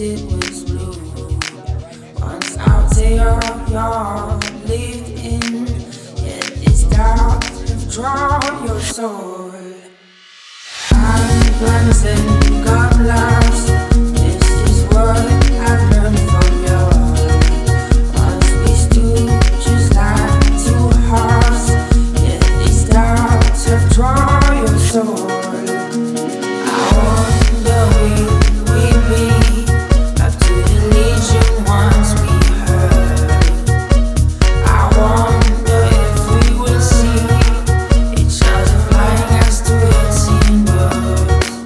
it was blue. Once out there, you're lived in, yet it's dark to draw your soul. Plans and got lost. This is what I've learned from you. Once we stood just like two hearts, yet these doubts have drawn your soul. I wonder will we be up to the legion once we heard. I wonder if we will see each other flying as to unseen birds.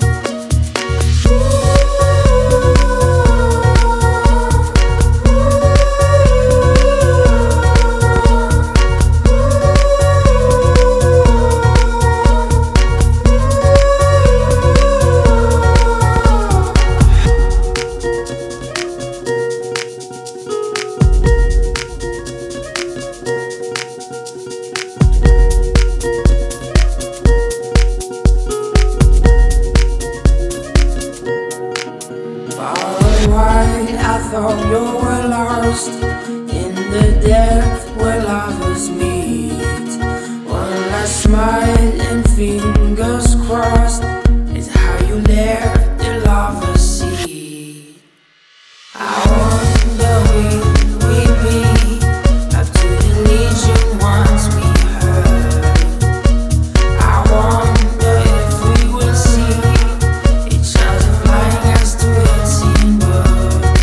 I thought you were lost in the depth where lovers meet. One last smile and fingers crossed is how you left the lover's seat. I wonder will we be up to the legion once we heard. I wonder if we will see each other flying as to unseen birds.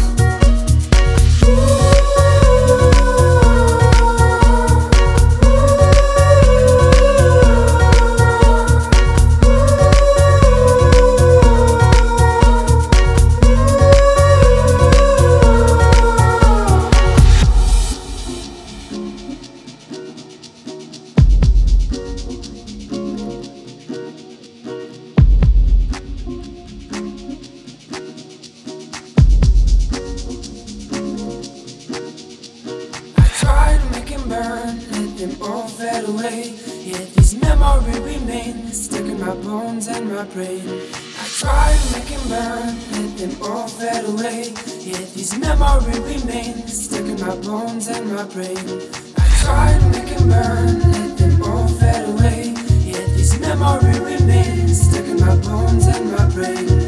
Burn, let them all fade away. Yet this memory remains stuck in my bones and my brain. I try to make him burn, let them all fade away. Yet this memory remains stuck in my bones and my brain. I try to make him burn, let them all fade away. Yet this memory remains stuck in my bones and my brain.